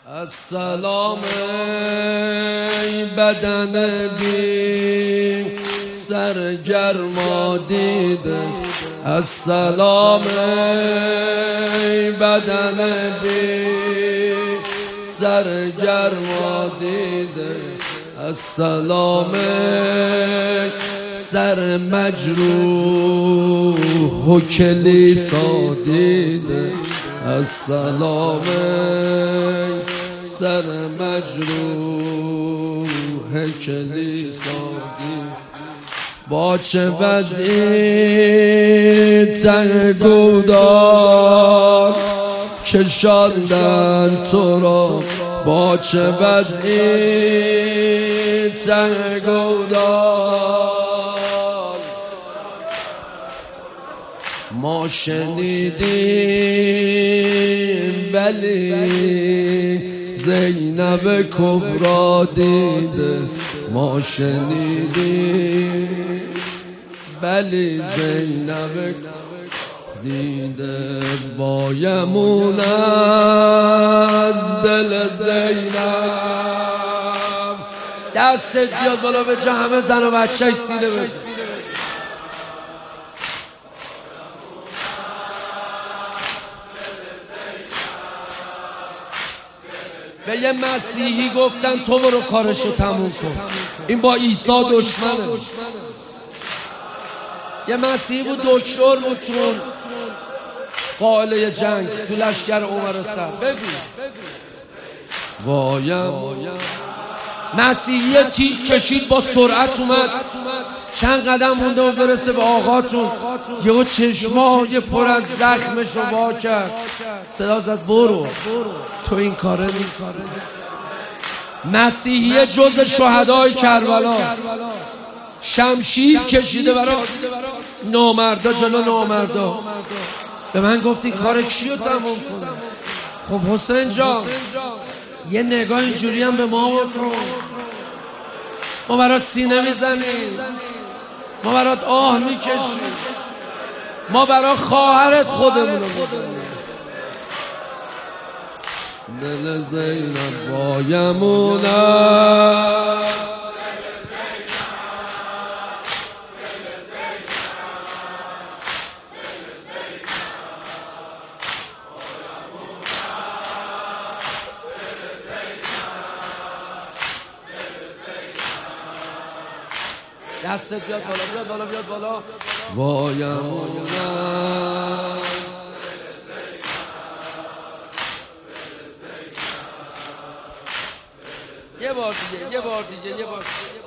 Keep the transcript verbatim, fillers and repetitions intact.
السلام ای بدن بی سرگرما دیده، السلام ای بدن بی سرگرما دیده، السلام ای سر مجروح و کلیسا دیده، السلام ای سر مجروح کلیسا دیده. با چه وضعی تنگودار کشاندن تو را، با چه وضعی تنگودار ما شنیدیم ولی زینب کبرا دیده، ما شنیدیم ولی زینب دیده. وایمون از دل زینب، دستت بیاد بالا به جا همه زن و بچه‌ش سینه بزن. به یه مسیحی گفتن تو برو کارشو تموم کن، این با عیسی دشمنه. یه مسیحی بود دکتر بود تو قاله جنگ تو لشکر عمر سر. ببین وایم مسیحی تیک کشید با سرعت اومد، چند قدم مونده و برسه به آقاتون، یهو چشمای پر از زخمشو وا کرد، صدا زد برو تو این کاره نیست. مسیحی جز شهدای کربلا، شمشیر کشیده برای نامردا جلو نامردا. به من گفتی کار کیو تموم کنه؟ خب حسین جان یه نگاه اینجوری هم به ما بکن، ما برات سینه میزنیم، ما برات آه میکشیم، ما برات خواهرت خودمونو میزنیم. دل زینب وایمونم، دستت بیاد بالا، بیاد بالا، بیاد بالا. وایمونم یه بار دیگه، یه بار دیگه، یه بار دیگه.